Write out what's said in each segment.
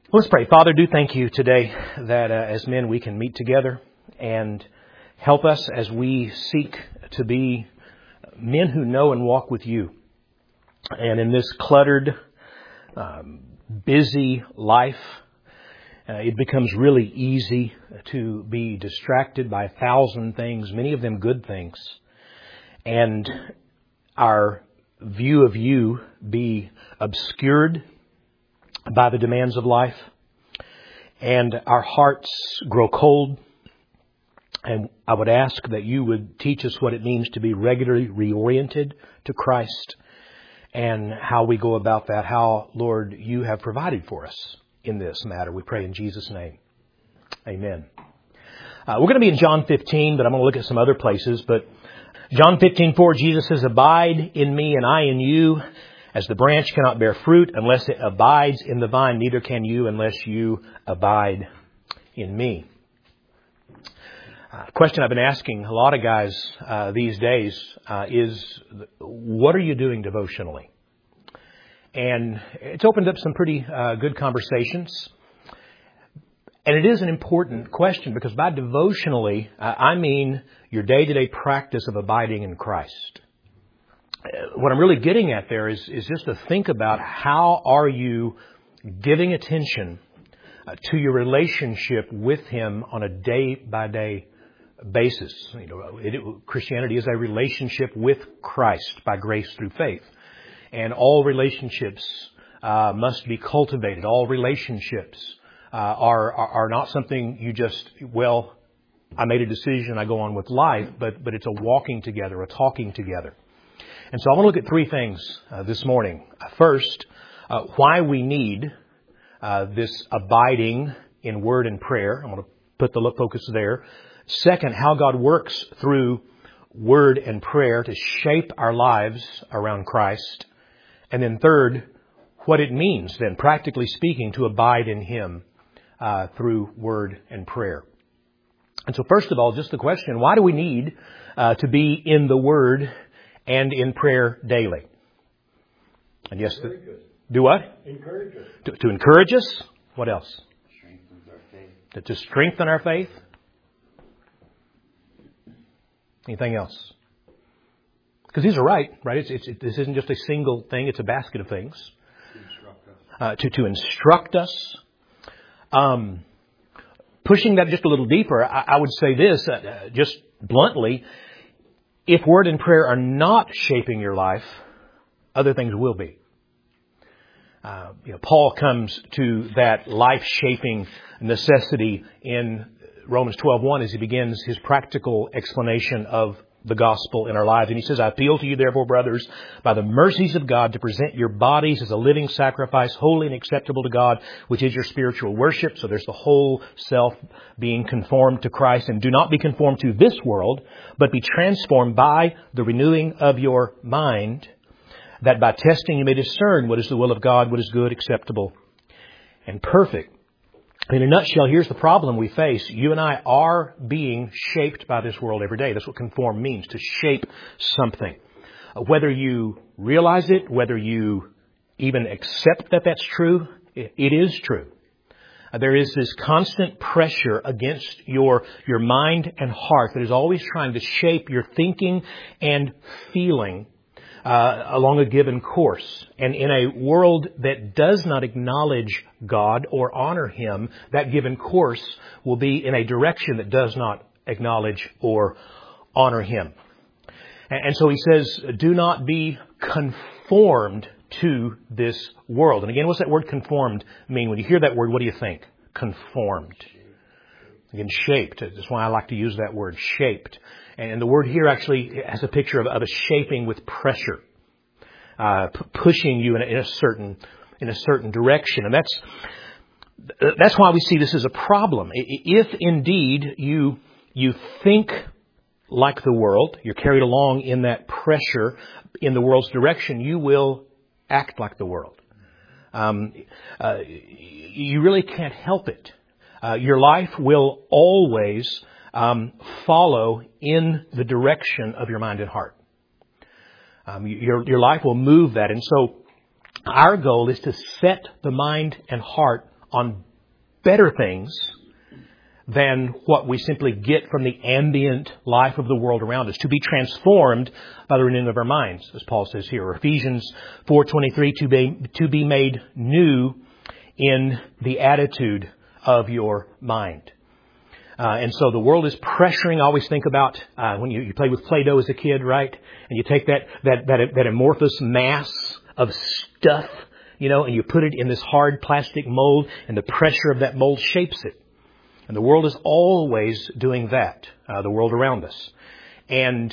Let's pray. Father, do thank you today that as men we can meet together and help us as we seek to be men who know and walk with you. And in this cluttered, busy life, it becomes really easy to be distracted by 1,000 things, many of them good things, and our view of you be obscured by the demands of life, and our hearts grow cold. And I would ask that you would teach us what it means to be regularly reoriented to Christ and how we go about that, how, Lord, you have provided for us in this matter. We pray in Jesus' name. Amen. We're going to be in John 15, but I'm going to look at some other places. But John 15:4, Jesus says, "Abide in me and I in you. As the branch cannot bear fruit unless it abides in the vine, neither can you unless you abide in me." Question I've been asking a lot of guys these days is, what are you doing devotionally? And it's opened up some pretty good conversations. And it is an important question because by devotionally, I mean your day-to-day practice of abiding in Christ. What I'm really getting at there is just to think about how are you giving attention to your relationship with Him on a day-by-day basis. Christianity is a relationship with Christ by grace through faith. And all relationships must be cultivated. All relationships are not something you just, I made a decision, I go on with life, but it's a walking together, a talking together. And so I want to look at three things this morning. First, why we need this abiding in word and prayer. I'm going to put the focus there. Second, how God works through word and prayer to shape our lives around Christ. And then third, what it means then, practically speaking, to abide in Him through word and prayer. And so first of all, just the question, why do we need to be in the Word and in prayer daily? And yes, do what? Encourage us. To encourage us. What else? Strengthens our faith. To strengthen our faith. Anything else? Because these are right? This isn't just a single thing. It's a basket of things. To instruct us. Pushing that just a little deeper, I would say this, just bluntly, if word and prayer are not shaping your life, other things will be. Paul comes to that life-shaping necessity in Romans 12:1 as he begins his practical explanation of the gospel in our lives. And he says, "I appeal to you, therefore, brothers, by the mercies of God, to present your bodies as a living sacrifice, holy and acceptable to God, which is your spiritual worship." So there's the whole self being conformed to Christ. "And do not be conformed to this world, but be transformed by the renewing of your mind, that by testing you may discern what is the will of God, what is good, acceptable, and perfect." In a nutshell, here's the problem we face. You and I are being shaped by this world every day. That's what conform means, to shape something. Whether you realize it, whether you even accept that that's true, it is true. There is this constant pressure against your mind and heart that is always trying to shape your thinking and feeling along a given course. And in a world that does not acknowledge God or honor Him, that given course will be in a direction that does not acknowledge or honor Him. And so he says, do not be conformed to this world. And again, what's that word conformed mean? When you hear that word, what do you think? Conformed. Again, shaped. That's why I like to use that word, shaped. And the word here actually has a picture of a shaping with pressure, pushing you in a certain direction. And that's why we see this as a problem. If indeed you think like the world, you're carried along in that pressure in the world's direction, you will act like the world. You really can't help it. Your life will always follow in the direction of your mind and heart. Your life will move that. And so our goal is to set the mind and heart on better things than what we simply get from the ambient life of the world around us, to be transformed by the renewing of our minds, as Paul says here. Or Ephesians 4:23, to be made new in the attitude of your mind. And so the world is pressuring. I always think about when you played with Play-Doh as a kid, right? And you take that amorphous mass of stuff, and you put it in this hard plastic mold, and the pressure of that mold shapes it. And the world is always doing that, the world around us. And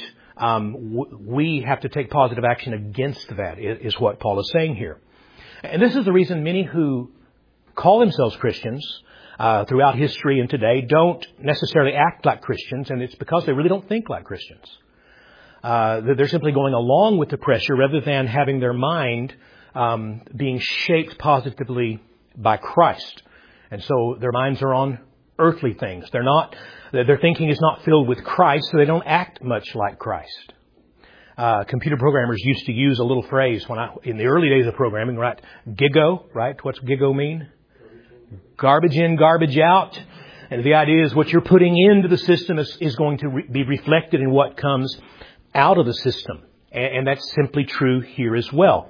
we have to take positive action against that, is what Paul is saying here. And this is the reason many who call themselves Christians throughout history and today don't necessarily act like Christians, and it's because they really don't think like Christians. They're simply going along with the pressure rather than having their mind being shaped positively by Christ. And so their minds are on earthly things. Their thinking is not filled with Christ, so they don't act much like Christ. Computer programmers used to use a little phrase in the early days of programming, right? GIGO, right? What's GIGO mean? Garbage in, garbage out. And the idea is what you're putting into the system is going to be reflected in what comes out of the system. And that's simply true here as well.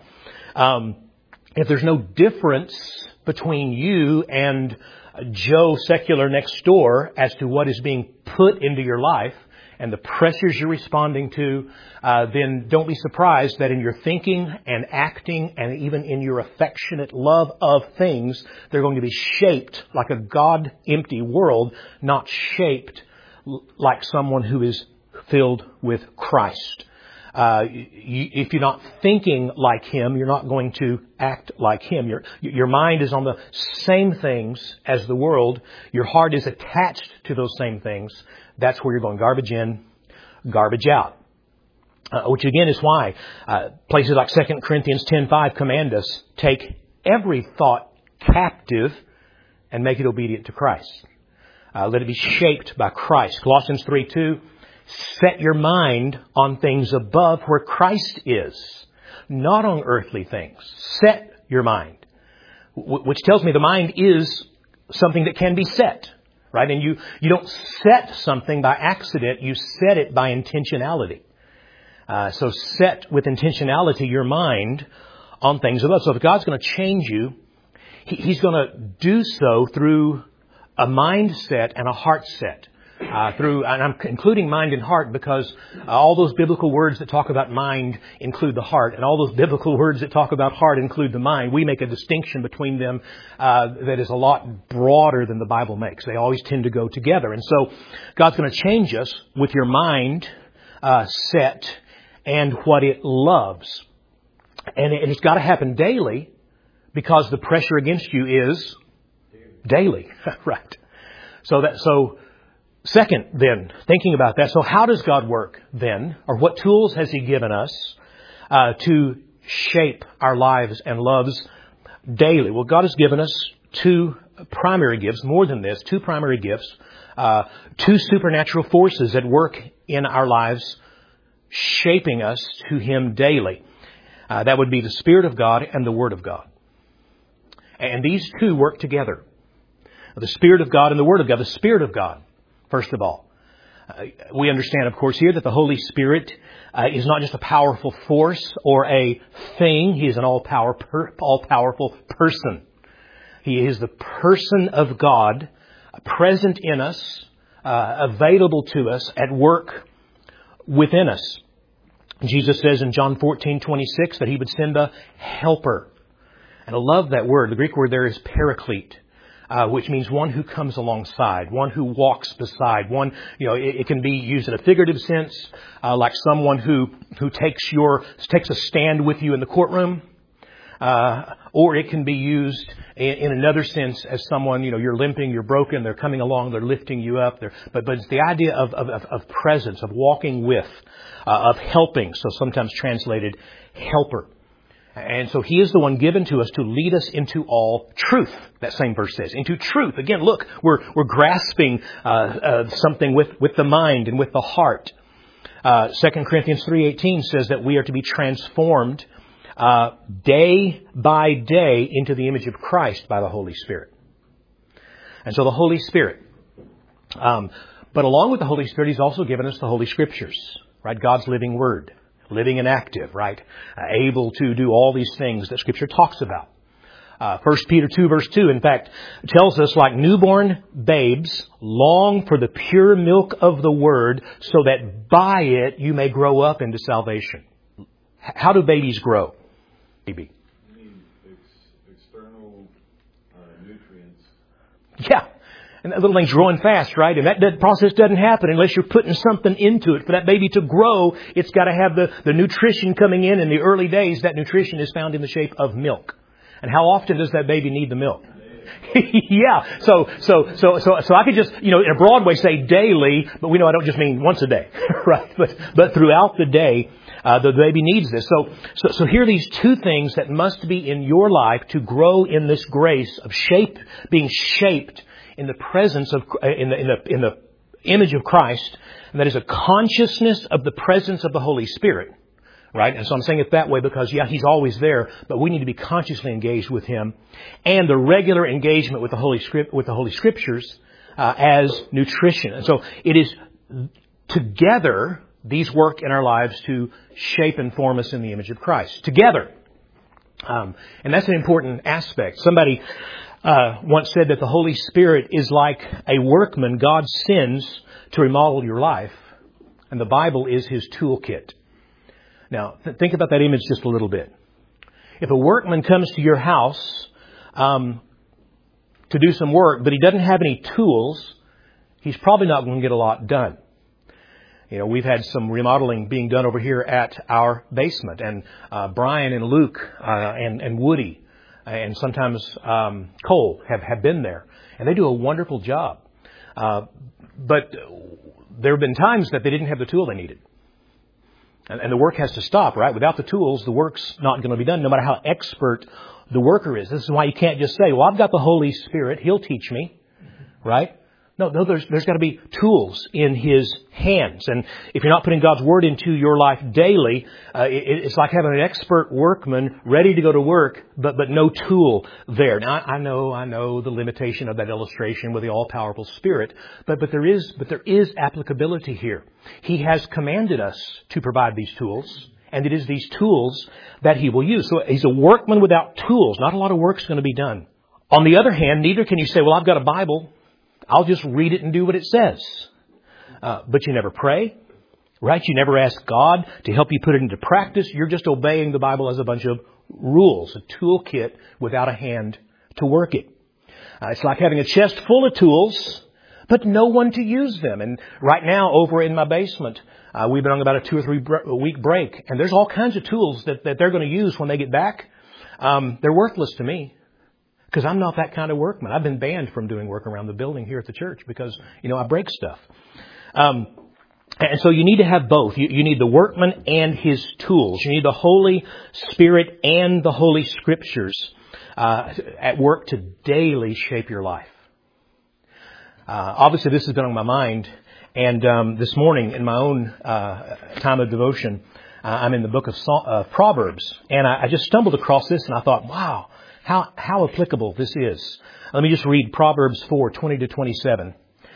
If there's no difference between you and Joe Secular next door as to what is being put into your life and the pressures you're responding to, then don't be surprised that in your thinking and acting and even in your affectionate love of things, they're going to be shaped like a God-empty world, not shaped like someone who is filled with Christ. If you're not thinking like Him, you're not going to act like Him. Your mind is on the same things as the world. Your heart is attached to those same things. That's where you're going garbage in, garbage out. Which again is why places like 2 Corinthians 10:5 command us, take every thought captive and make it obedient to Christ. Let it be shaped by Christ. Colossians 3:2, set your mind on things above where Christ is, not on earthly things. Set your mind. Which tells me the mind is something that can be set, right? And you don't set something by accident, you set it by intentionality. So set with intentionality your mind on things above. So if God's going to change you, He's going to do so through a mindset and a heart set. And I'm including mind and heart because all those biblical words that talk about mind include the heart, and all those biblical words that talk about heart include the mind. We make a distinction between them that is a lot broader than the Bible makes. They always tend to go together. And so God's going to change us with your mind set and what it loves. And it's got to happen daily because the pressure against you is daily. Right. So second, then, thinking about that. So how does God work then? Or what tools has He given us to shape our lives and loves daily? Well, God has given us two primary gifts, more than this, two primary gifts, two supernatural forces at work in our lives, shaping us to Him daily. That would be the Spirit of God and the Word of God. And these two work together. The Spirit of God and the Word of God. The Spirit of God. First of all, we understand, of course, here that the Holy Spirit is not just a powerful force or a thing. He is an all-powerful person. He is the person of God, present in us, available to us, at work within us. Jesus says in John 14:26 that He would send a helper. And I love that word. The Greek word there is paraclete. Which means one who comes alongside, one who walks beside, one, it can be used in a figurative sense, like someone who takes a stand with you in the courtroom, or it can be used in another sense as someone, you're limping, you're broken, they're coming along, they're lifting you up, but it's the idea of presence, of walking with, of helping, so sometimes translated helper. And so He is the one given to us to lead us into all truth. That same verse says, into truth. Again, look, we're grasping something with the mind and with the heart. 2 Corinthians 3:18 says that we are to be transformed day by day into the image of Christ by the Holy Spirit. And so the Holy Spirit. But along with the Holy Spirit, He's also given us the Holy Scriptures, right? God's living Word, living and active, right? Able to do all these things that Scripture talks about. 1 Peter 2 verse 2, in fact, tells us, like newborn babes, long for the pure milk of the Word, so that by it you may grow up into salvation. How do babies grow? Baby. You need external nutrients. Yeah. And that little thing's growing fast, right? And that process doesn't happen unless you're putting something into it. For that baby to grow, it's got to have the nutrition coming in the early days. That nutrition is found in the shape of milk. And how often does that baby need the milk? Yeah. So I could just, in a broad way say daily, but we know I don't just mean once a day, right? But throughout the day, the baby needs this. So here are these two things that must be in your life to grow in this grace of being shaped in the presence of, in the image of Christ. And that is a consciousness of the presence of the Holy Spirit. Right? And so I'm saying it that way because, He's always there, but we need to be consciously engaged with Him. And the regular engagement with the Holy Scriptures as nutrition. And so it is together, these work in our lives to shape and form us in the image of Christ. Together. And that's an important aspect. Somebody once said that the Holy Spirit is like a workman God sends to remodel your life. And the Bible is His toolkit. Now, think about that image just a little bit. If a workman comes to your house to do some work, but he doesn't have any tools, he's probably not going to get a lot done. We've had some remodeling being done over here at our basement, and Brian and Luke and Woody and sometimes Cole have been there, and they do a wonderful job. But there have been times that they didn't have the tool they needed. And the work has to stop, right? Without the tools, the work's not going to be done, no matter how expert the worker is. This is why you can't just say, well, I've got the Holy Spirit. He'll teach me, right? No, there's got to be tools in His hands. And if you're not putting God's Word into your life daily, it's like having an expert workman ready to go to work, but no tool there. Now, I know the limitation of that illustration with the all-powerful Spirit, but there is applicability here. He has commanded us to provide these tools, and it is these tools that He will use. So He's a workman without tools. Not a lot of work's going to be done. On the other hand, neither can you say, well, I've got a Bible. I'll just read it and do what it says. But you never pray, right? You never ask God to help you put it into practice. You're just obeying the Bible as a bunch of rules, a toolkit without a hand to work it. It's like having a chest full of tools, but no one to use them. And right now, over in my basement, we've been on about a 2 or 3 week break. And there's all kinds of tools that they're going to use when they get back. They're worthless to me. Because I'm not that kind of workman. I've been banned from doing work around the building here at the church because, I break stuff. And so you need to have both. You need the workman and his tools. You need the Holy Spirit and the Holy Scriptures at work to daily shape your life. Obviously, this has been on my mind. And this morning, in my own time of devotion, I'm in the book of Proverbs. And I just stumbled across this and I thought, wow. How applicable this is. Let me just read Proverbs 4:20 to 27.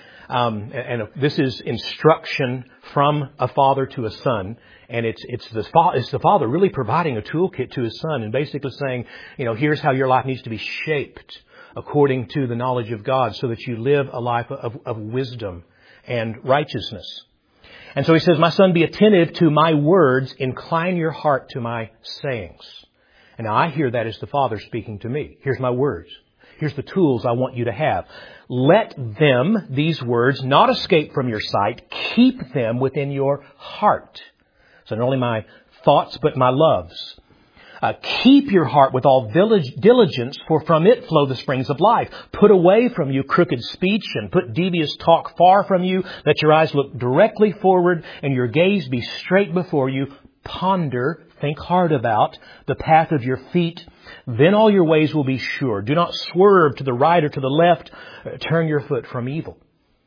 And this is instruction from a father to a son. And it's the father really providing a toolkit to his son and basically saying, here's how your life needs to be shaped according to the knowledge of God so that you live a life of wisdom and righteousness. And so he says, my son, be attentive to my words, incline your heart to my sayings. And now I hear that as the Father speaking to me. Here's my words. Here's the tools I want you to have. Let them, these words, not escape from your sight. Keep them within your heart. So not only my thoughts, but my loves. Keep your heart with all diligence, for from it flow the springs of life. Put away from you crooked speech and put devious talk far from you. Let your eyes look directly forward and your gaze be straight before you. Ponder, think hard about the path of your feet. Then all your ways will be sure. Do not swerve to the right or to the left. Turn your foot from evil.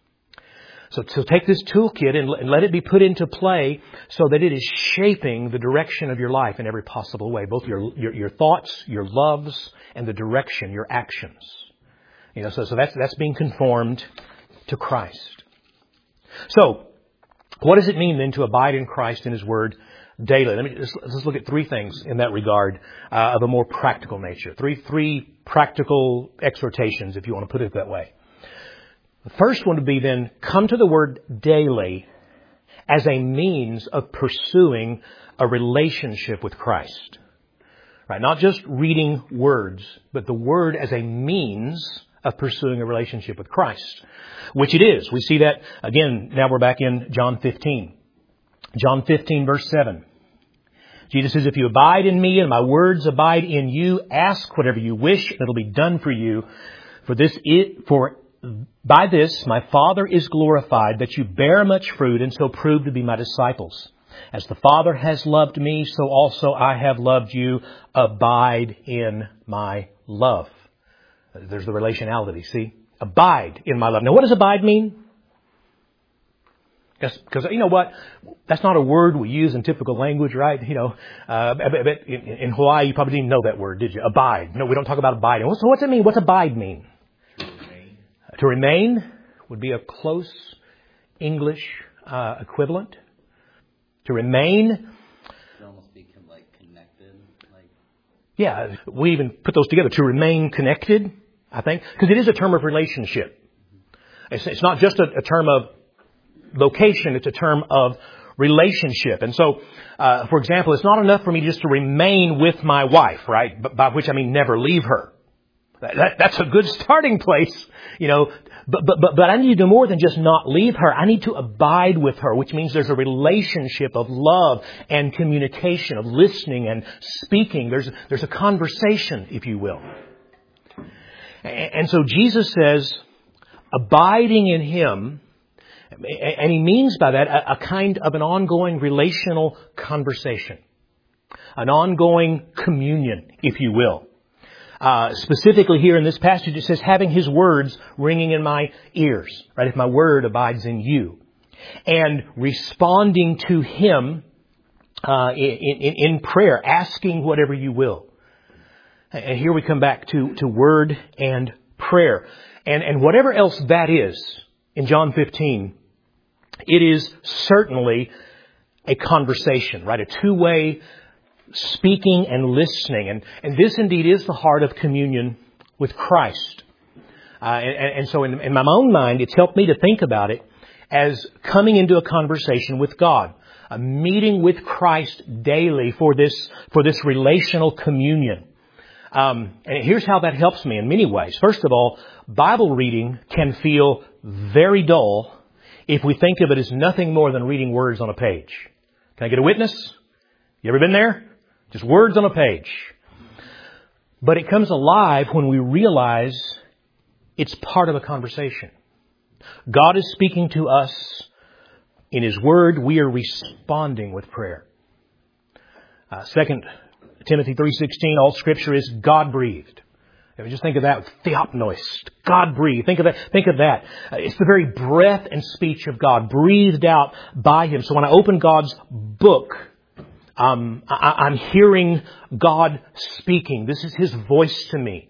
So take this toolkit and let it be put into play so that it is shaping the direction of your life in every possible way. Both your thoughts, your loves, and the direction, your actions. So that's being conformed to Christ. So, what does it mean then to abide in Christ and His Word daily? Let's look at three things in that regard of a more practical nature. Three practical exhortations, if you want to put it that way. The first one would be then, come to the Word daily as a means of pursuing a relationship with Christ. Right? Not just reading words, but the Word as a means of pursuing a relationship with Christ. Which it is. We see that, again, now we're back in John 15. John 15, verse 7. Jesus says, if you abide in me and my words abide in you, ask whatever you wish and it'll be done for you. For by this my Father is glorified, that you bear much fruit and so prove to be my disciples. As the Father has loved me, so also I have loved you. Abide in my love. There's the relationality, see? Abide in my love. Now, what does abide mean? Because, you know what? That's not a word we use in typical language, right? In Hawaii, you probably didn't know that word, did you? Abide. No, we don't talk about abiding. So what's it mean? What's abide mean? To remain would be a close English equivalent. To remain. It almost become like connected. Yeah, we even put those together. To remain connected, I think. Because it is a term of relationship. It's not just a term of location. It's a term of relationship. And so, for example, it's not enough for me just to remain with my wife, right? By which I mean never leave her. That's a good starting place, But I need to do more than just not leave her. I need to abide with her, which means there's a relationship of love and communication, of listening and speaking. There's a conversation, if you will. And so Jesus says, abiding in Him, and He means by that a kind of an ongoing relational conversation, an ongoing communion, if you will. Specifically here in this passage, it says, having His words ringing in my ears, right? If my word abides in you. And responding to Him in prayer, asking whatever you will. And here we come back to word and prayer. And whatever else that is, in John 15, it is certainly a conversation, right? A two-way speaking and listening. And this indeed is the heart of communion with Christ. And so in my own mind, it's helped me to think about it as coming into a conversation with God. A meeting with Christ daily for this relational communion. And here's how that helps me in many ways. First of all, Bible reading can feel very dull if we think of it as nothing more than reading words on a page. Can I get a witness? You ever been there? Just words on a page. But it comes alive when we realize it's part of a conversation. God is speaking to us in His Word. We are responding with prayer. 2 Timothy 3:16, all Scripture is God-breathed. Just think of that, theopnois, God-breathed. Think of that. It's the very breath and speech of God, breathed out by Him. So when I open God's book, I'm hearing God speaking. This is His voice to me.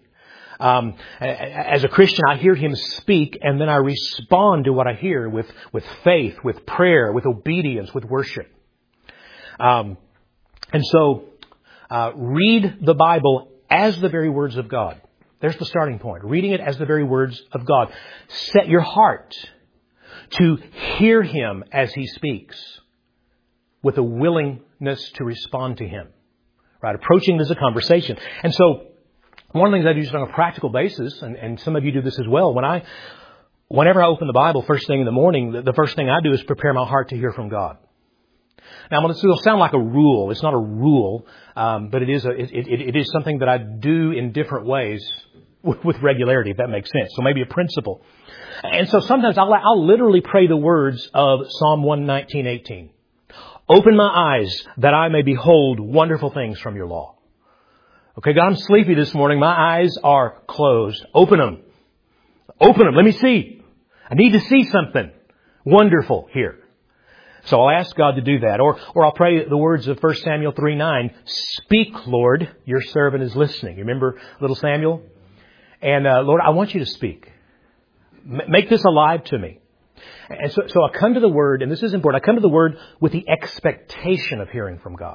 As a Christian, I hear Him speak, and then I respond to what I hear with faith, with prayer, with obedience, with worship. And so, read the Bible as the very words of God. There's the starting point. Reading it as the very words of God. Set your heart to hear Him as He speaks with a willingness to respond to Him. Right? Approaching it as a conversation. And so, one of the things I do just on a practical basis, and some of you do this as well, whenever I open the Bible first thing in the morning, the first thing I do is prepare my heart to hear from God. Now, it'll sound like a rule. It's not a rule, but it is something that I do in different ways with regularity, if that makes sense. So maybe a principle. And so sometimes I'll literally pray the words of Psalm 119:18. Open my eyes that I may behold wonderful things from your law. Okay, God, I'm sleepy this morning. My eyes are closed. Open them. Open them. Let me see. I need to see something wonderful here. So I'll ask God to do that. Or I'll pray the words of 1 Samuel 3:9. Speak, Lord, your servant is listening. You remember little Samuel? And Lord, I want you to speak. Make this alive to me. And so I come to the Word, and this is important, I come to the Word with the expectation of hearing from God.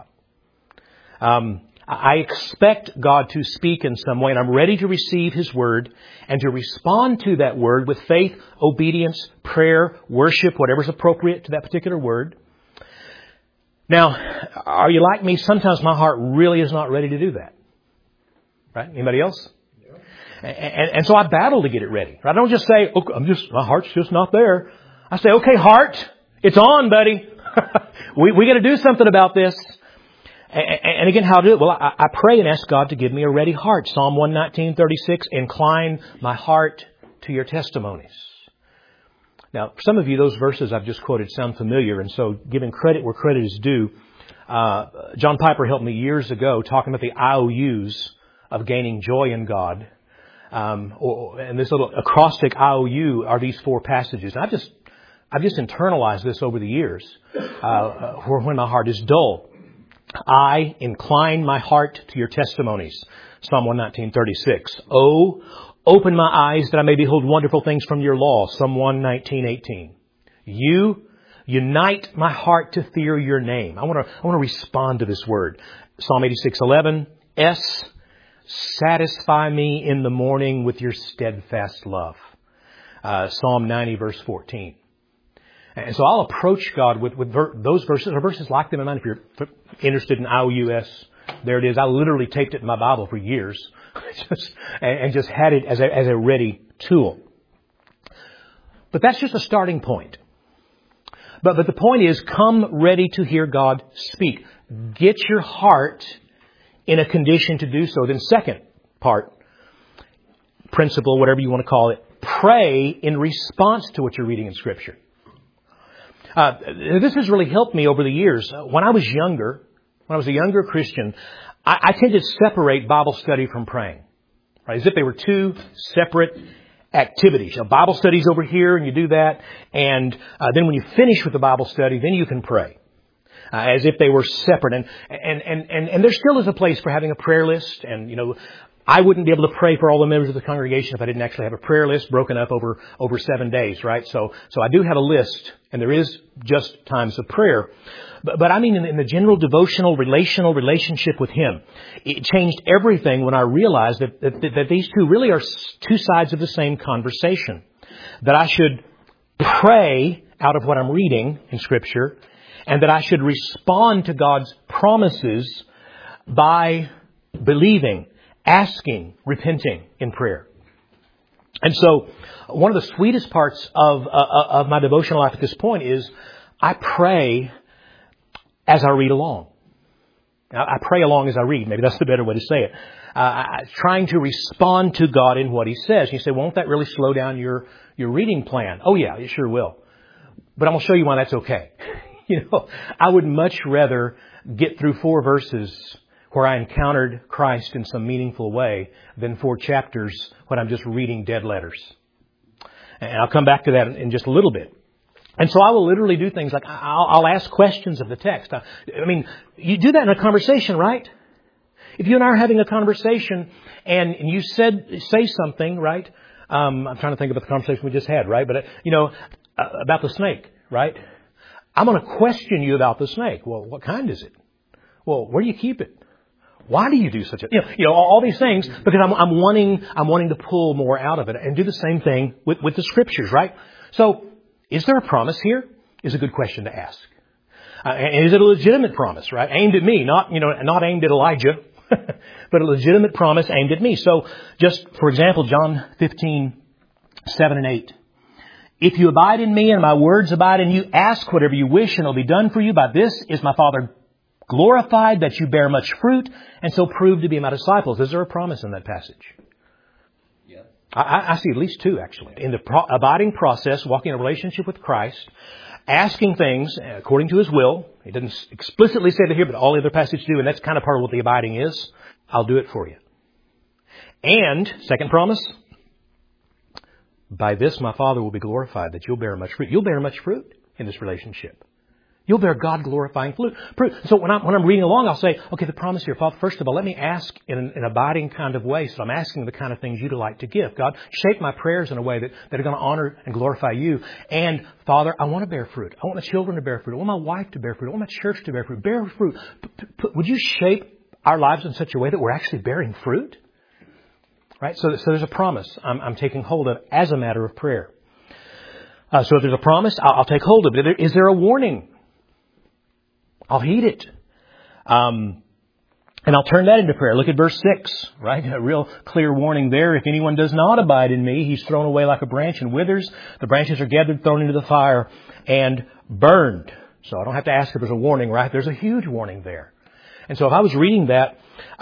I expect God to speak in some way, and I'm ready to receive His Word and to respond to that Word with faith, obedience, prayer, worship, whatever's appropriate to that particular Word. Now, are you like me? Sometimes my heart really is not ready to do that. Right? Anybody else? Yeah. And so I battle to get it ready. I don't just say, "Okay, my heart's just not there." I say, "Okay, heart, it's on, buddy. we got to do something about this." And again, how to do it? Well, I pray and ask God to give me a ready heart. Psalm 119:36, incline my heart to your testimonies. Now, for some of you, those verses I've just quoted sound familiar, and so giving credit where credit is due, John Piper helped me years ago talking about the IOUs of gaining joy in God. And this little acrostic IOU are these four passages. And I've just internalized this over the years, when my heart is dull. I incline my heart to your testimonies. Psalm 119:36. Oh, open my eyes that I may behold wonderful things from your law. Psalm 119:18. You unite my heart to fear your name. I want to respond to this word. Psalm 86:11. Satisfy me in the morning with your steadfast love. Psalm 90 verse 14. And so I'll approach God with those verses, or verses like them in mind. If you're interested in IOUS, there it is. I literally taped it in my Bible for years, and just had it as a ready tool. But that's just a starting point. But the point is, come ready to hear God speak. Get your heart in a condition to do so. Then second part, principle, whatever you want to call it, pray in response to what you're reading in Scripture. This has really helped me over the years. When I was a younger Christian, I tended to separate Bible study from praying, right? As if they were two separate activities. You know, Bible study's over here, and you do that, and then when you finish with the Bible study, then you can pray. As if they were separate, and there still is a place for having a prayer list, and I wouldn't be able to pray for all the members of the congregation if I didn't actually have a prayer list broken up over 7 days, right? So I do have a list, and there is just times of prayer. But I mean in the general devotional, relational relationship with Him, it changed everything when I realized that these two really are two sides of the same conversation. That I should pray out of what I'm reading in Scripture, and that I should respond to God's promises by believing, asking, repenting in prayer. And so one of the sweetest parts of my devotional life at this point is I pray as I read along. Now, I pray along as I read. Maybe that's the better way to say it. Trying to respond to God in what He says. You say, won't that really slow down your reading plan? Oh yeah, it sure will. But I'm going to show you why that's okay. I would much rather get through 4 verses where I encountered Christ in some meaningful way than 4 chapters when I'm just reading dead letters. And I'll come back to that in just a little bit. And so I will literally do things like I'll ask questions of the text. I mean, you do that in a conversation, right? If you and I are having a conversation and you say something, right? I'm trying to think about the conversation we just had, right? But, about the snake, right? I'm going to question you about the snake. Well, what kind is it? Well, where do you keep it? Why do you do such a, all these things, because I'm wanting to pull more out of it, and do the same thing with the Scriptures, right? So, is there a promise here? Is a good question to ask. And is it a legitimate promise, right? Aimed at me, not aimed at Elijah, but a legitimate promise aimed at me. So, just for example, John 15:7-8. If you abide in me and my words abide in you, ask whatever you wish and it'll be done for you. By this is my Father glorified, that you bear much fruit, and so prove to be my disciples. Is there a promise in that passage? Yeah. I see at least 2, actually. In the abiding process, walking in a relationship with Christ, asking things according to His will. He doesn't explicitly say that here, but all the other passages do, and that's kind of part of what the abiding is. I'll do it for you. And, second promise, by this my Father will be glorified, that you'll bear much fruit. You'll bear much fruit in this relationship. You'll bear God-glorifying fruit. So when I'm reading along, I'll say, okay, the promise here, Father, first of all, let me ask in an abiding kind of way. So I'm asking the kind of things you delight to give. God, shape my prayers in a way that are going to honor and glorify you. And Father, I want to bear fruit. I want my children to bear fruit. I want my wife to bear fruit. I want my church to bear fruit. Bear fruit. Would you shape our lives in such a way that we're actually bearing fruit? Right? So there's a promise I'm taking hold of as a matter of prayer. So if there's a promise, I'll take hold of it. Is there a warning? I'll heed it. And I'll turn that into prayer. Look at verse 6, right? A real clear warning there. If anyone does not abide in me, he's thrown away like a branch and withers. The branches are gathered, thrown into the fire, and burned. So I don't have to ask if there's a warning, right? There's a huge warning there. And so if I was reading that,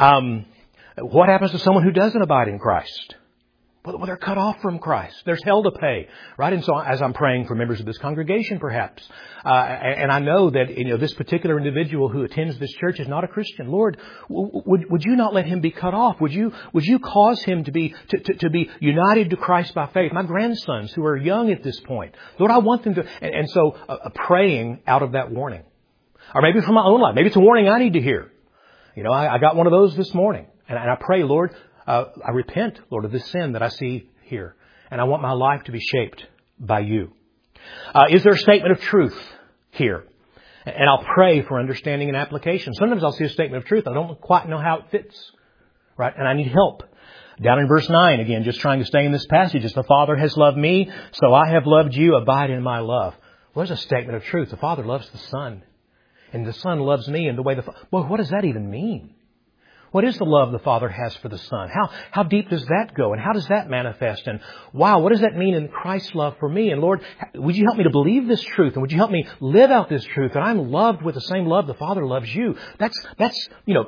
what happens to someone who doesn't abide in Christ? Well, they're cut off from Christ. There's hell to pay, right? And so as I'm praying for members of this congregation, perhaps, and I know that, this particular individual who attends this church is not a Christian. Lord, would you not let him be cut off? Would you cause him to be united to Christ by faith? My grandsons who are young at this point, Lord, I want them to, and so praying out of that warning. Or maybe from my own life. Maybe it's a warning I need to hear. I got one of those this morning. And I pray, Lord, I repent, Lord, of this sin that I see here. And I want my life to be shaped by you. Is there a statement of truth here? And I'll pray for understanding and application. Sometimes I'll see a statement of truth. I don't quite know how it fits. Right? And I need help. Down in verse 9, again, just trying to stay in this passage. As the Father has loved me, so I have loved you. Abide in my love. Well, there's a statement of truth. The Father loves the Son. And the Son loves me in the way what does that even mean? What is the love the Father has for the Son? How deep does that go? And how does that manifest? And wow, what does that mean in Christ's love for me? And Lord, would you help me to believe this truth? And would you help me live out this truth? That I'm loved with the same love the Father loves you. That's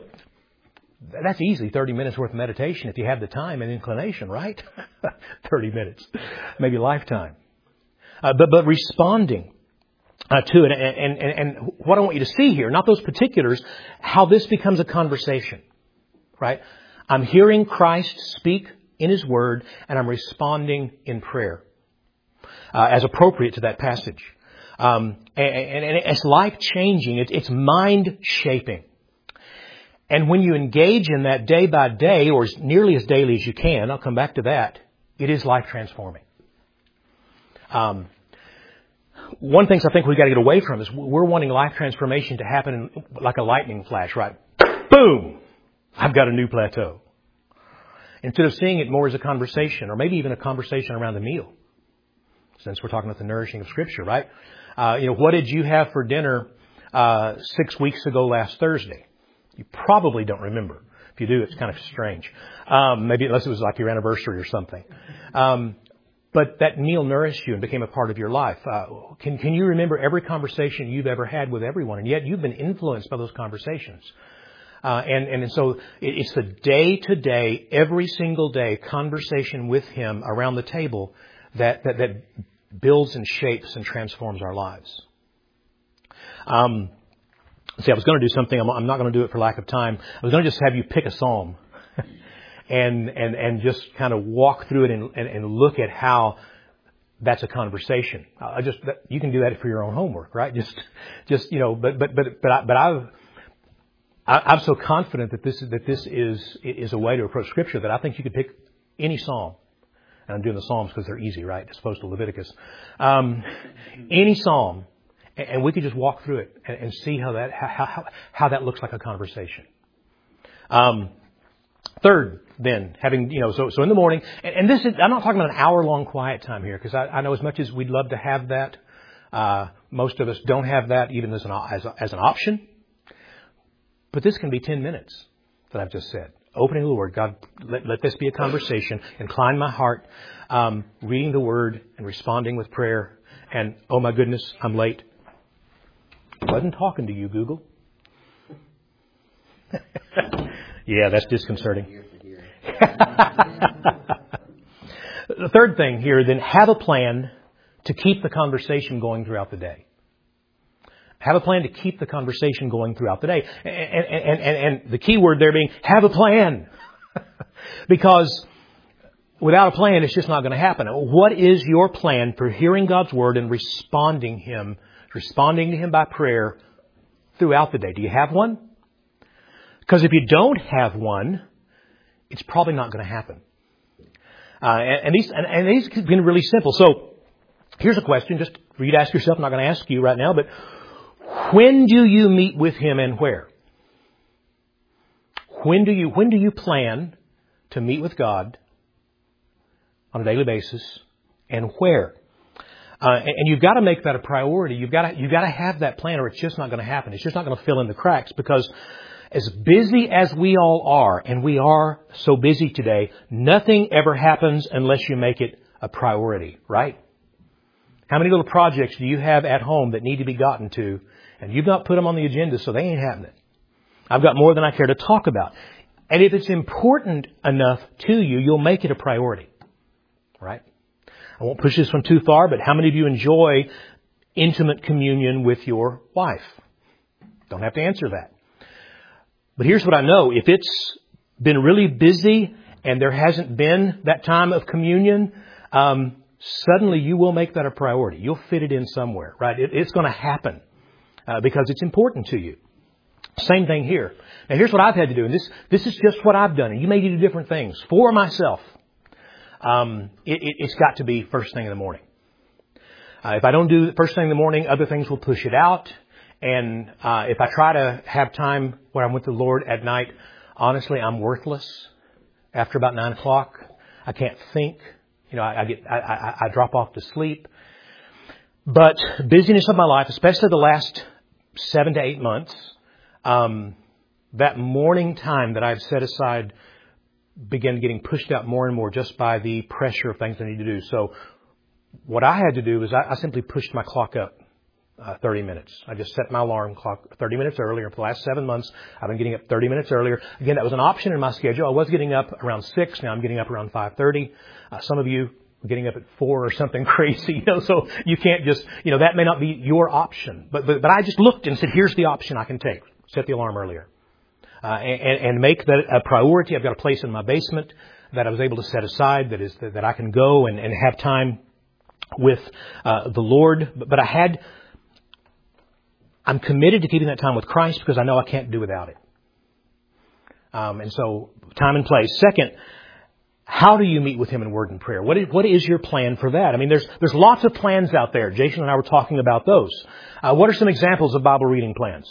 easily 30 minutes worth of meditation if you have the time and inclination, right? 30 minutes, maybe a lifetime. But responding to it. And what I want you to see here, not those particulars, how this becomes a conversation. Right? I'm hearing Christ speak in His Word, and I'm responding in prayer as appropriate to that passage. And it's life-changing. It's mind-shaping. And when you engage in that day by day, or as nearly as daily as you can, I'll come back to that, it is life-transforming. One thing I think we've got to get away from is we're wanting life transformation to happen like a lightning flash, right? Boom! I've got a new plateau. Instead of seeing it more as a conversation, or maybe even a conversation around a meal, since we're talking about the nourishing of Scripture, right? What did you have for dinner 6 weeks ago last Thursday? You probably don't remember. If you do, it's kind of strange. Maybe unless it was like your anniversary or something. But that meal nourished you and became a part of your life. Can you remember every conversation you've ever had with everyone? And yet you've been influenced by those conversations. And so it's the day-to-day, every single day conversation with Him around the table that builds and shapes and transforms our lives. See, I was going to do something. I'm not going to do it for lack of time. I was going to just have you pick a psalm and just kind of walk through it and look at how that's a conversation. You can do that for your own homework, right? I'm so confident that this is a way to approach Scripture that I think you could pick any psalm. And I'm doing the Psalms because they're easy, right? As opposed to Leviticus. Any psalm, and we could just walk through it and see how that looks like a conversation. Third, then, having, so in the morning, and this is, I'm not talking about an hour-long quiet time here, because I know as much as we'd love to have that, most of us don't have that even as an option. But this can be 10 minutes that I've just said. Opening the Word. God, let this be a conversation. Incline my heart. Reading the Word and responding with prayer. And, oh my goodness, I'm late. I wasn't talking to you, Google. Yeah, that's disconcerting. The third thing here, then, have a plan to keep the conversation going throughout the day. Have a plan to keep the conversation going throughout the day. And the key word there being, have a plan. Because without a plan, it's just not going to happen. What is your plan for hearing God's Word and responding responding to Him by prayer throughout the day. Do you have one? Because if you don't have one, it's probably not going to happen. And these have been really simple. So here's a question, just for you to ask yourself. I'm not going to ask you right now, but when do you meet with Him and where? When do you plan to meet with God on a daily basis, and where? And you've got to make that a priority. You've got to have that plan, or it's just not going to happen. It's just not going to fill in the cracks, because as busy as we all are, and we are so busy today, nothing ever happens unless you make it a priority, right? How many little projects do you have at home that need to be gotten to, and you've not put them on the agenda, so they ain't happening? I've got more than I care to talk about. And if it's important enough to you, you'll make it a priority, right? I won't push this one too far, but how many of you enjoy intimate communion with your wife? Don't have to answer that. But here's what I know. If it's been really busy and there hasn't been that time of communion, suddenly you will make that a priority. You'll fit it in somewhere, right? It's going to happen because it's important to you. Same thing here. Now here's what I've had to do, and this is just what I've done, and you may do different things. For myself, it's got to be first thing in the morning. If I don't do it first thing in the morning, other things will push it out. And if I try to have time when I'm with the Lord at night, honestly, I'm worthless. After about 9 o'clock, I can't think. I drop off to sleep. But busyness of my life, especially the last 7 to 8 months, that morning time that I've set aside began getting pushed out more and more just by the pressure of things I need to do. So what I had to do is I simply pushed my clock up 30 minutes. I just set my alarm clock 30 minutes earlier. For the last 7 months, I've been getting up 30 minutes earlier. Again, that was an option in my schedule. I was getting up around 6. Now I'm getting up around 5:30. Some of you are getting up at 4 or something crazy. So you can't just, that may not be your option. But I just looked and said, here's the option I can take. Set the alarm earlier. And make that a priority. I've got a place in my basement that I was able to set aside that I can go and have time with the Lord. But I'm committed to keeping that time with Christ because I know I can't do without it. And so time and place. Second, how do you meet with Him in word and prayer? What is your plan for that? I mean, there's lots of plans out there. Jason and I were talking about those. What are some examples of Bible reading plans?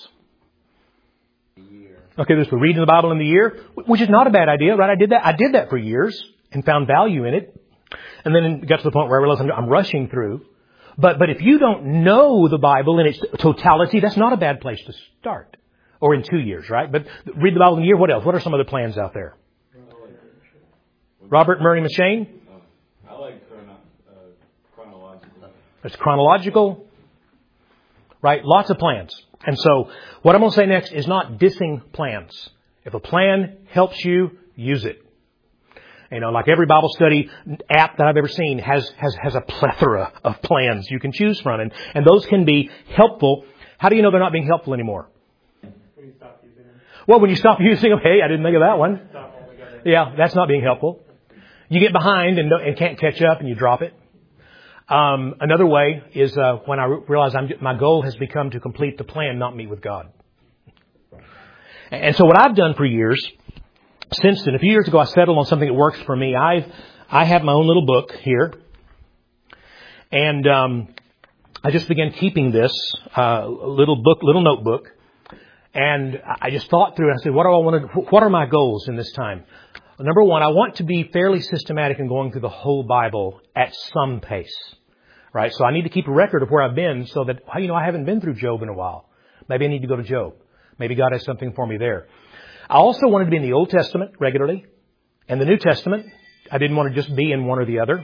Okay, there's the reading the Bible in the year, which is not a bad idea, right? I did that for years and found value in it. And then it got to the point where I realized I'm rushing through. But if you don't know the Bible in its totality, that's not a bad place to start. Or in 2 years, right? But read the Bible in a year. What else? What are some other plans out there? Robert Murray McShane? I like chronological. It's chronological. Right? Lots of plans. And so what I'm going to say next is not dissing plans. If a plan helps you, use it. Like every Bible study app that I've ever seen has a plethora of plans you can choose from. And those can be helpful. How do you know they're not being helpful anymore? When you stop using them. Well, when you stop using them, hey, I didn't think of that one. Stop altogether. Yeah, that's not being helpful. You get behind and can't catch up and you drop it. Another way is when I realize my goal has become to complete the plan, not meet with God. And so what I've done for years, since then, a few years ago, I settled on something that works for me. I have my own little book here, and I just began keeping this little notebook, and I just thought through it. I said, what are my goals in this time? Number one, I want to be fairly systematic in going through the whole Bible at some pace, right? So I need to keep a record of where I've been so that, I haven't been through Job in a while. Maybe I need to go to Job. Maybe God has something for me there. I also wanted to be in the Old Testament regularly and the New Testament. I didn't want to just be in one or the other.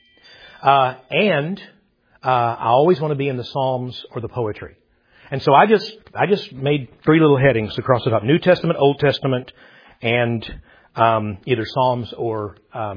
And I always want to be in the Psalms or the poetry. And so I just made 3 little headings across the top. New Testament, Old Testament, and either Psalms or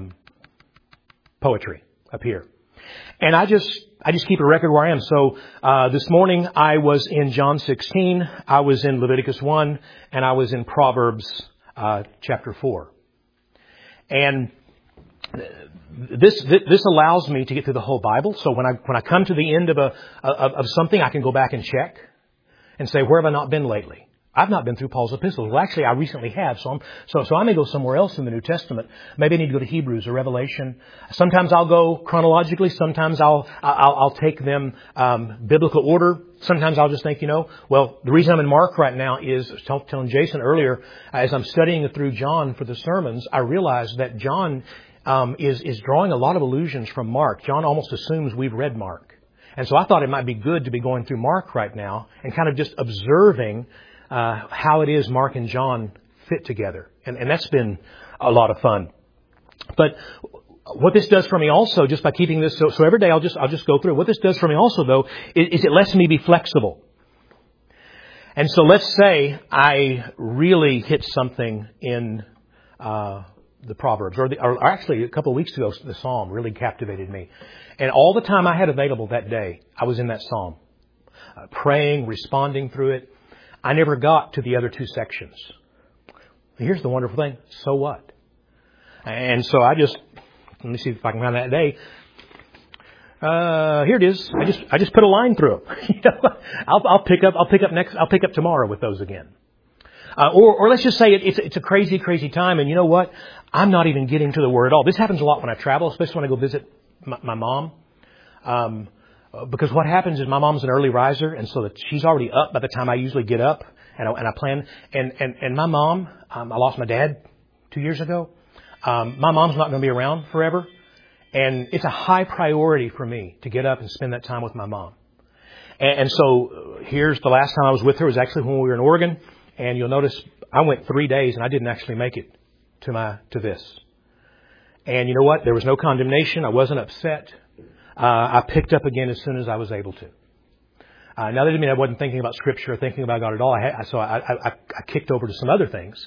poetry up here. And I just keep a record where I am. So this morning I was in John 16, I was in Leviticus 1, and I was in Proverbs chapter 4. And this allows me to get through the whole Bible. So when I come to the end of something, I can go back and check and say, where have I not been lately? I've not been through Paul's epistles. Well, actually, I recently have. So I may go somewhere else in the New Testament. Maybe I need to go to Hebrews or Revelation. Sometimes I'll go chronologically. Sometimes I'll take them biblical order. Sometimes I'll just think, well, the reason I'm in Mark right now is, I was telling Jason earlier, as I'm studying through John for the sermons, I realize that John is drawing a lot of allusions from Mark. John almost assumes we've read Mark. And so I thought it might be good to be going through Mark right now and kind of just observing how it is Mark and John fit together. And that's been a lot of fun. But what this does for me also, just by keeping this, so every day I'll just go through. What this does for me also, though, is it lets me be flexible. And so let's say I really hit something in the Proverbs, or actually a couple of weeks ago, the Psalm really captivated me. And all the time I had available that day, I was in that Psalm, praying, responding through it. I never got to the other two sections. Here's the wonderful thing. So what? And so let me see if I can find that day. Here it is. I just put a line through it. I'll pick up tomorrow with those again. Or let's just say it's a crazy, crazy time. And you know what? I'm not even getting to the Word at all. This happens a lot when I travel, especially when I go visit my mom. Because what happens is my mom's an early riser, and so that she's already up by the time I usually get up, and I plan. And my mom, I lost my dad 2 years ago. My mom's not going to be around forever, and it's a high priority for me to get up and spend that time with my mom. And so here's the last time I was with her was actually when we were in Oregon, and you'll notice I went 3 days and I didn't actually make it to this. And you know what? There was no condemnation. I wasn't upset. I picked up again as soon as I was able to. Now, that didn't mean I wasn't thinking about Scripture or thinking about God at all. So I kicked over to some other things.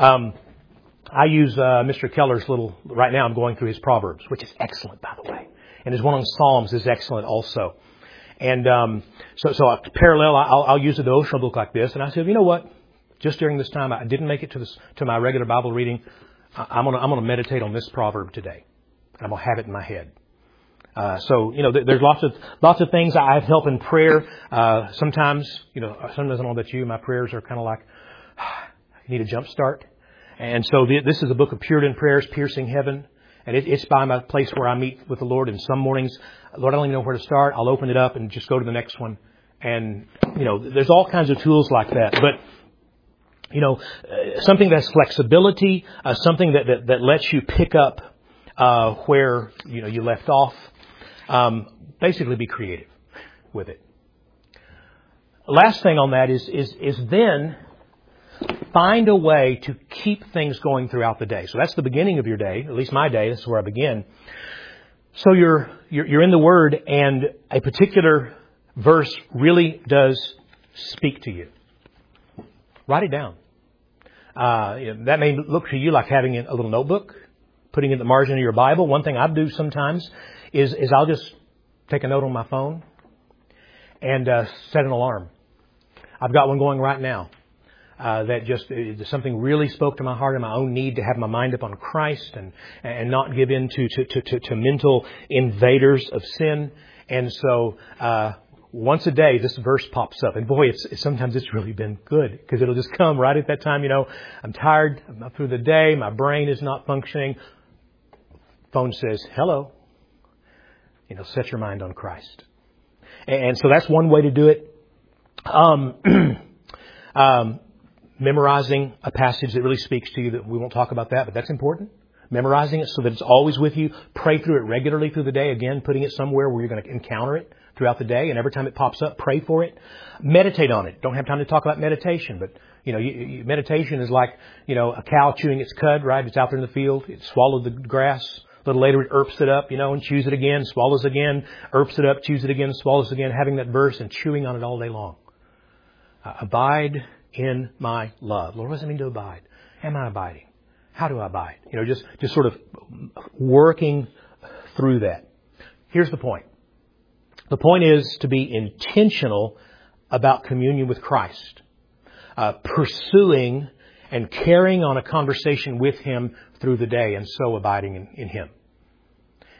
I use Mr. Keller's right now I'm going through his Proverbs, which is excellent, by the way. And his one on Psalms is excellent also. And so parallel, I'll use a devotional book like this. And I said, you know what? Just during this time, I didn't make it to my regular Bible reading. I'm gonna meditate on this proverb today. And I'm gonna have it in my head. There's lots of things. I have help in prayer. Sometimes I don't know about you, my prayers are kind of like, you need a jump start. And so this is a book of Puritan prayers, Piercing Heaven. And it's by my place where I meet with the Lord. And some mornings, Lord, I don't even know where to start. I'll open it up and just go to the next one. And, there's all kinds of tools like that. But, something that's flexibility, something that lets you pick up where, you left off. Basically be creative with it. Last thing on that is then find a way to keep things going throughout the day. So that's the beginning of your day, at least my day. This is where I begin. So you're in the Word, and a particular verse really does speak to you. Write it down. That may look to you like having a little notebook, putting it in the margin of your Bible. One thing I do sometimes is I'll just take a note on my phone and set an alarm. I've got one going right now that just something really spoke to my heart and my own need to have my mind upon Christ and not give in to mental invaders of sin. And so once a day, this verse pops up. And boy, sometimes it's really been good because it'll just come right at that time. I'm tired. I'm up through the day. My brain is not functioning. Phone says, hello. Set your mind on Christ. And so that's one way to do it. Memorizing a passage that really speaks to you. That we won't talk about that, but that's important. Memorizing it so that it's always with you. Pray through it regularly through the day. Again, putting it somewhere where you're going to encounter it throughout the day. And every time it pops up, pray for it. Meditate on it. Don't have time to talk about meditation, but meditation is like, a cow chewing its cud, right? It's out there in the field. It swallowed the grass. A little later, it earps it up, and chews it again, swallows again, earps it up, chews it again, swallows again, having that verse and chewing on it all day long. Abide in my love. Lord, what does it mean to abide? Am I abiding? How do I abide? Just sort of working through that. Here's the point. The point is to be intentional about communion with Christ. Pursuing and carrying on a conversation with Him through the day and so abiding in Him.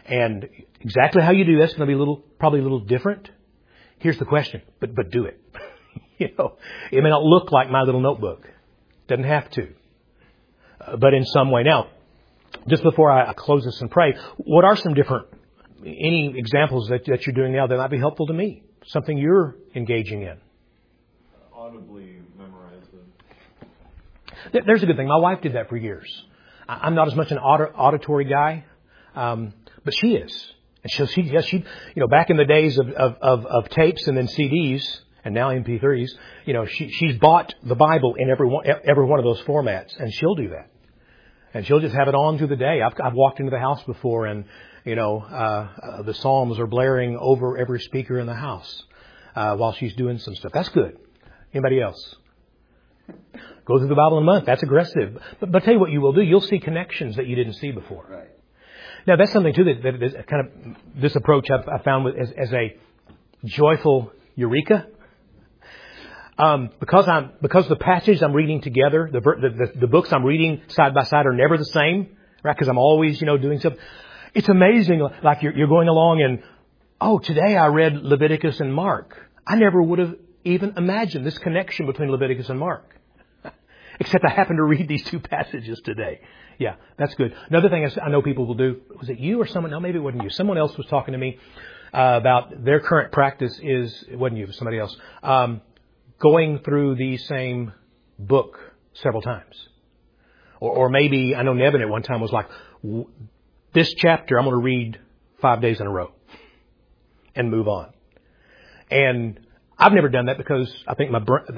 And exactly how you do that's going to be probably a little different. Here's the question, but do it. You know, it may not look like my little notebook. Doesn't have to. But in some way. Now, just before I close this and pray, what are any examples that you're doing now that might be helpful to me? Something you're engaging in? Audibly memorize it. There's a good thing. My wife did that for years. I'm not as much an auditory guy, but she is. And she, you know, back in the days of tapes and then CDs and now MP3s, you know, she's bought the Bible in every one of those formats, and she'll do that. And she'll just have it on through the day. I've walked into the house before, and you know, the Psalms are blaring over every speaker in the house while she's doing some stuff. That's good. Anybody else? Go through the Bible in a month. That's aggressive. But tell you what you will do. You'll see connections that you didn't see before. Right. Now, that's something, too, that is kind of this approach I found as a joyful eureka. Because the passages I'm reading together, the books I'm reading side by side are never the same, right? Because I'm always, you know, doing something. It's amazing. Like you're going along and, today I read Leviticus and Mark. I never would have even imagined this connection between Leviticus and Mark. Except I happened to read these two passages today. Yeah, that's good. Another thing I know people will do, was it you or someone? No, maybe it wasn't you. Someone else was talking to me about their current practice it wasn't you, it was somebody else, going through the same book several times. Or maybe, I know Nevin at one time was like, this chapter I'm going to read 5 days in a row and move on. And I've never done that because I think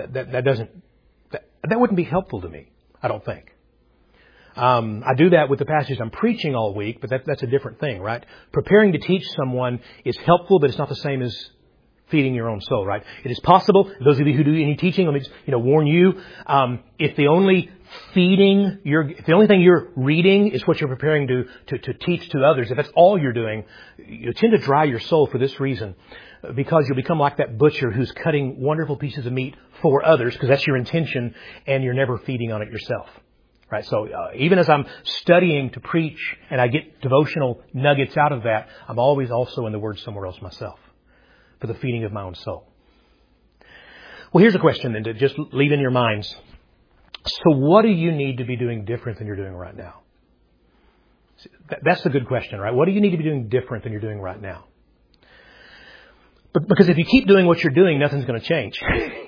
that wouldn't be helpful to me, I don't think. I do that with the passage I'm preaching all week, but that's a different thing, right? Preparing to teach someone is helpful, but it's not the same as feeding your own soul, right? It is possible. Those of you who do any teaching, let me just, warn you. If the only thing you're reading is what you're preparing to teach to others, if that's all you're doing, you tend to dry your soul for this reason, because you'll become like that butcher who's cutting wonderful pieces of meat for others, because that's your intention, and you're never feeding on it yourself. Right, so even as I'm studying to preach and I get devotional nuggets out of that, I'm always also in the Word somewhere else myself for the feeding of my own soul. Well, here's a question then to just leave in your minds. So what do you need to be doing different than you're doing right now? That's a good question, right? What do you need to be doing different than you're doing right now? Because if you keep doing what you're doing, nothing's going to change.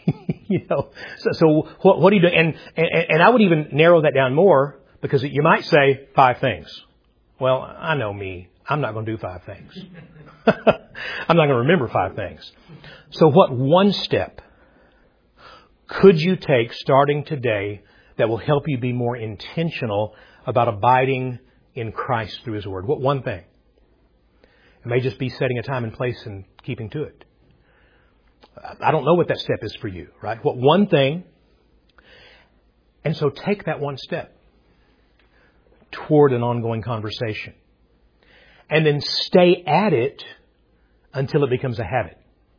So what are you doing? And I would even narrow that down more, because you might say 5 things. Well, I know me. I'm not going to do 5 things. I'm not going to remember 5 things. So what one step could you take starting today that will help you be more intentional about abiding in Christ through His Word? What one thing? It may just be setting a time and place and keeping to it. I don't know what that step is for you, right? What one thing? And so take that one step toward an ongoing conversation. And then stay at it until it becomes a habit.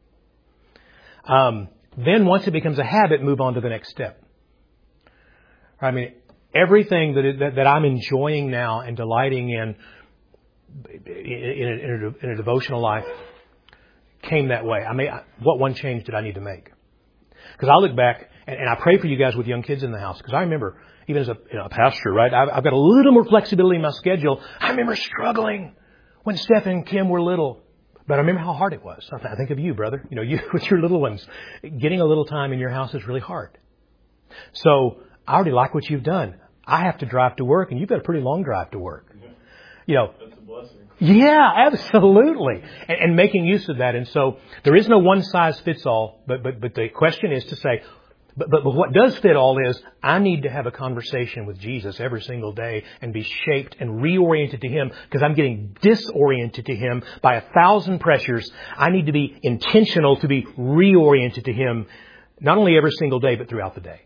Then once it becomes a habit, move on to the next step. I mean, everything that I'm enjoying now and delighting in a devotional life came that way. I mean, what one change did I need to make? Because I look back, and I pray for you guys with young kids in the house, because I remember, even as a pastor, right, I've got a little more flexibility in my schedule. I remember struggling when Steph and Kim were little. But I remember how hard it was. I think of you, brother. You with your little ones. Getting a little time in your house is really hard. So I already like what you've done. I have to drive to work, and you've got a pretty long drive to work. That's a blessing. Yeah, absolutely. And making use of that. And so there is no one size fits all. But the question is to say, but what does fit all is I need to have a conversation with Jesus every single day and be shaped and reoriented to Him, because I'm getting disoriented to Him by 1,000 pressures. I need to be intentional to be reoriented to Him, not only every single day, but throughout the day.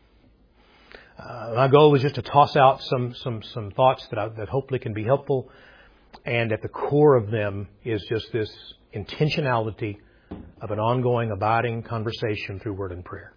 My goal is just to toss out some thoughts that hopefully can be helpful. And at the core of them is just this intentionality of an ongoing, abiding conversation through word and prayer.